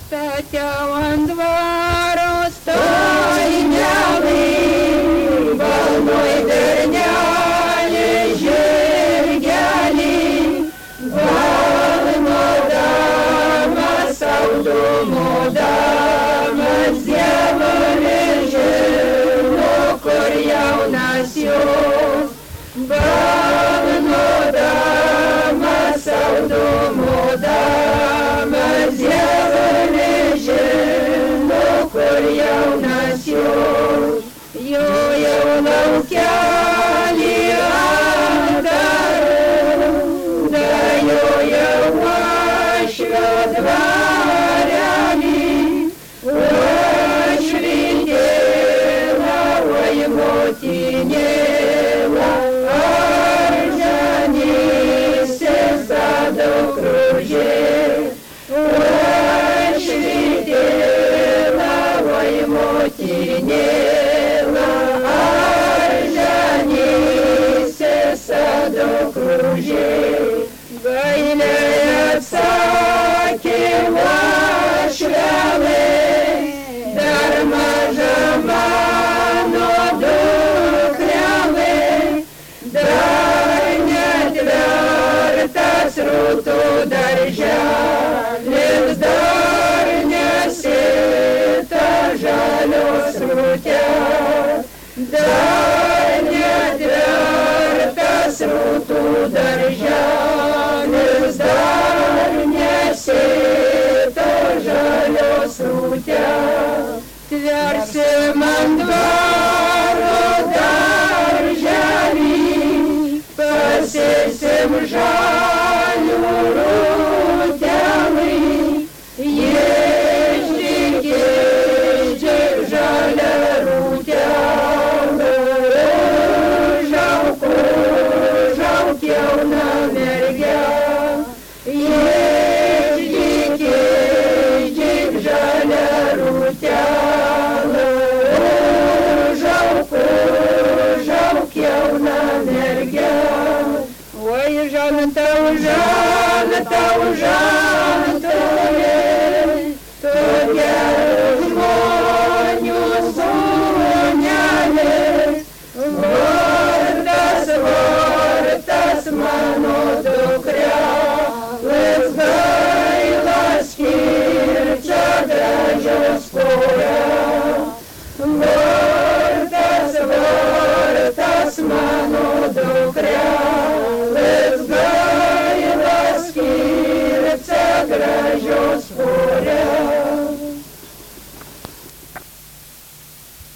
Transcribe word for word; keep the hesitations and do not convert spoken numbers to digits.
Stăteau în dvarul stăinealii, Vălnoi dărneale, jerghealii, Valmodama sau dumodama, Zjevăle jălocuri iau nasiuni, Valmodama sau dumodama, Zjevăle jălocuri iau nasiuni. Eu, eu lauchealii adară, da eu, eu aș vedvarealii, aș videla, oi motinela, arjanise sadă cruje, aș videla, oi motinela, arjanise sadă cruje. Găinea țache vașleale, dar majamano ducreale, dar ne-adverta srutu darželis, dar nesita žalio srute, dar ne-adverta srutu darželis, dar nesita žalio srute. Tversim ant dvaro darželį, pasėsim žalį.